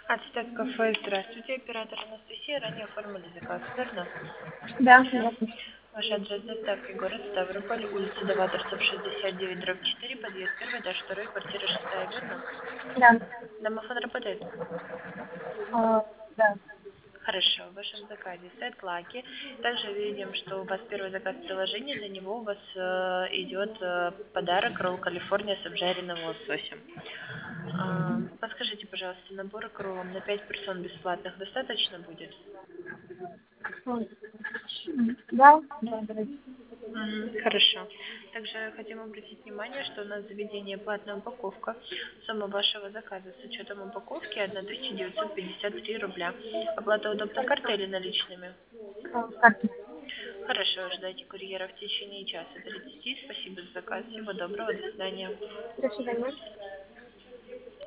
Ацтек кафе, здравствуйте, оператор Анастасия, ранее оформили заказ, верно? Да, ясно. Ваш адрес доставки город Ставрополь, улица Новаторцев, 69, дробь 4, подъезд 1, этаж 2, квартира 6, верно? Да. Домофон работает? Да. Хорошо, в вашем заказе сет лаки. Также видим, что у вас первый заказ в приложении, за него у вас идет подарок ролл Калифорния с обжаренным лососем. Подскажите, пожалуйста, набор к роллам на 5 персон бесплатных достаточно будет? Да, да, давайте. Хорошо. Также хотим обратить внимание, что у нас заведение платная упаковка. Сумма вашего заказа с учетом упаковки 1953 рубля. Оплата удобной картой или наличными? Карта. Хорошо, ждайте курьера в течение часа 30. Спасибо за заказ. Всего доброго, до свидания. До свидания.